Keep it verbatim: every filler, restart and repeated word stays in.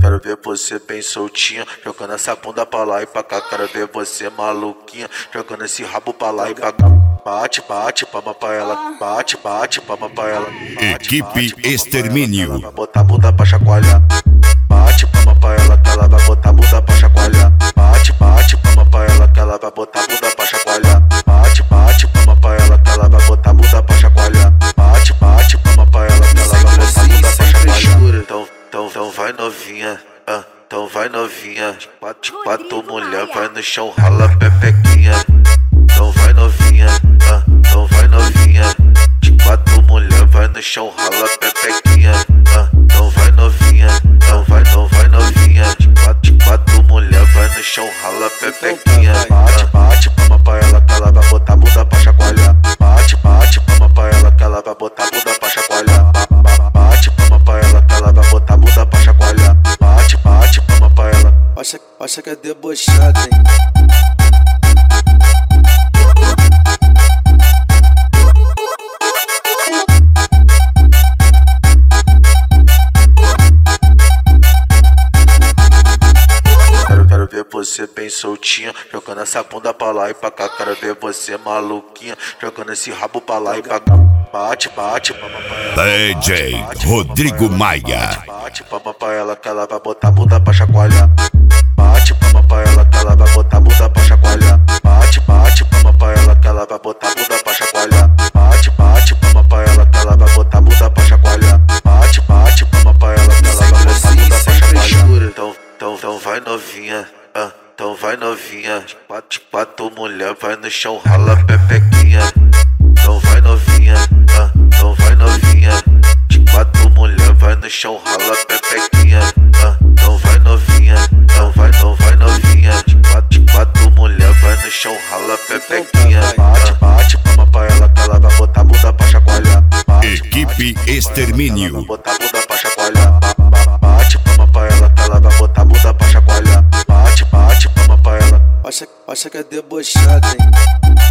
quero ver você bem soltinha, jogando essa bunda pra lá e pra cá. Quero ver você maluquinha, jogando esse rabo pra lá e pra cá. Bate, bate, palma pra ela, bate, bate, palma pra ela. Equipe Extermínio. Vai botar a bunda pra chacoalhar. Bate, palma pra ela que ela vai botar a bunda pra chacoalhar. Bate, bate, palma pra ela que ela vai botar a bunda pra chacoalhar. Bate, bate, palma pra ela que ela vai botar a bunda pra chacoalhar. Bate, bate, palma pra ela que ela vai botar a bunda pra chacoalhar. Então, então, então vai novinha, ah, então vai novinha. Quatro, quatro mulher, vai no chão, rala pepequinha. Então vai novinha, ah, então vai novinha. De quatro mulher, vai no chão, rala pepequinha. Ah, então vai novinha, então vai, então vai novinha. De quatro, de quatro mulher, vai no chão, rala pepequinha. Bate, bate, palma pra ela que ela vai botar a bunda pra chacoalhar. Bate, bate, palma pra ela que ela vai botar a bunda pra chacoalhar. Bate, palma pra ela que ela vai botar a bunda pra chacoalhar. Bate, bate, palma pra ela. Acha, acha que é debochado, hein? Quero ver você bem soltinha, jogando essa bunda pra lá e pra cá. Quero ver você maluquinha, jogando esse rabo pra lá e pra cá. Bate, bate, palma pra ela. D J Rodrigo Maia. Bate, palma pra ela que ela vai botar a bunda pra chacoalhar. Bate, palma pra ela que ela vai botar a bunda pra chacoalhar. Bate, bate, palma pra ela que ela vai botar a bunda pra chacoalhar. Bate, bate, palma pra ela que ela vai botar a bunda pra chacoalhar. Bate, bate, palma pra ela que ela vai botar a bunda pra chacoalhar. Então, então, então vai novinha, ah, então vai novinha. De quatro, de quatro mulher, vai no chão, rala pepequinha. Então vai novinha, ah, então vai novinha. De quatro mulher, vai no chão, rala pepequinha. Ah, então vai novinha, então vai, então vai novinha. De quatro, de quatro mulher, vai no chão, rala pepequinha. Bate, bate, palma pra ela que ela vai botar a bunda pra chacoalhar. Bate, Equipe bate, Extermínio. ela vai botar a bunda pra chacoalhar. Bate, palma pra ela que ela vai botar a bunda pra chacoalhar. Bate, bate, palma pra ela. Acha, acha que é debochado, hein?